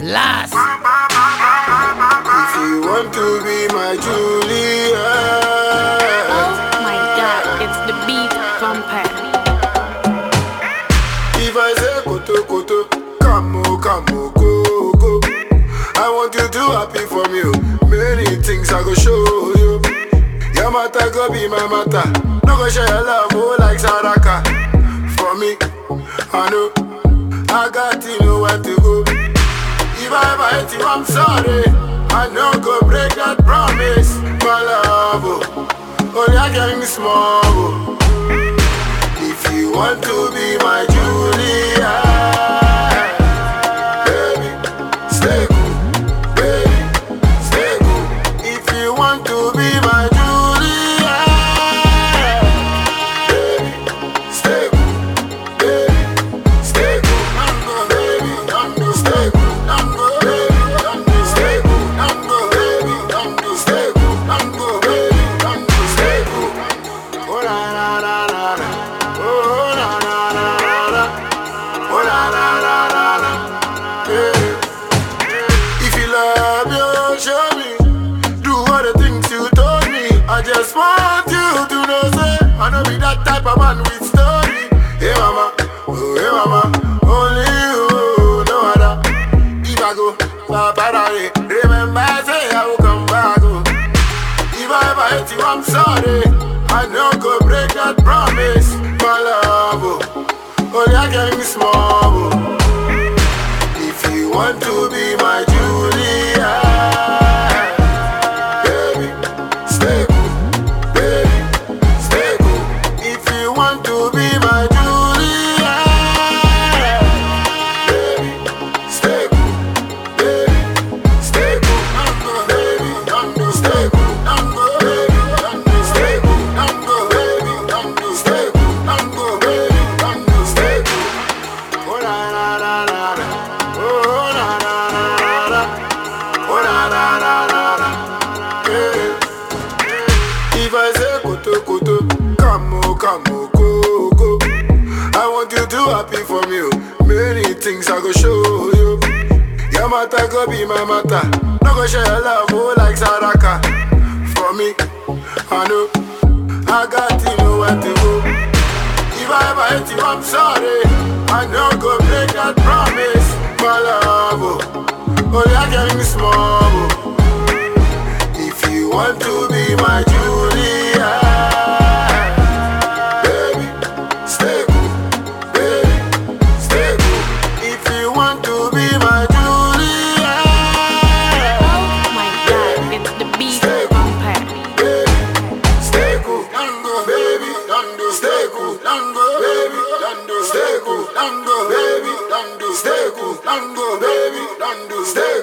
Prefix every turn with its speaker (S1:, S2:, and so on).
S1: Last.
S2: If you want to be my Julia.
S3: Oh my God, it's the beat vampire.
S2: If I say koto koto, come go go. I want you to happy for me. Many things I go show you. Your matter go be my matter. No go share your love like Saraka. For me, I know I got to know where to go. If I ever hate you, I'm sorry. I know go break that promise. My love, only I can small. If you want to be my Julia, baby, stay cool, baby, stay cool. If you want to be my Julia, baby, stay cool, baby, stay cool. Baby, stay cool. Stay cool. Baby, stay cool. Baby, stay cool. Oh la la la la la. Oh la la la la la. Oh la la la la la. Yeah. If you love you, show me. Do all the things you told me. I just want you to know, say I know be that type of man with story. Hey mama, oh hey mama, only you, no other. If I go, remember I say I will come back. If I ever hate you, I'm sorry. I know go break that promise. My love, only I can be small. If you want to be my Julia, baby, stay cool, baby, stay cool. If you want to be my Julia, baby, stay cool, baby, stay cool, baby, stay cool, baby, stay cool, baby, stay cool, baby, stay cool. Oh la la la la la. Oh la la la la la. Oh la la la la la. Yeah. If I say koto koto, come go go. I want you to happy for me. Many things I go show you. Your matter go be my matter. No go share your love like Saraka. For me, I know I got to know where to go. If I ever hate you, I'm sorry. I know go break that promise. My love, only I can be small. If you want to be my Julia, baby, stay cool, baby, stay cool. If you want to be my Julia,
S3: Oh my God, it's the beat vampire.
S2: baby, stay cool, baby, stay cool, baby, stay cool, baby, stay cool, baby, stay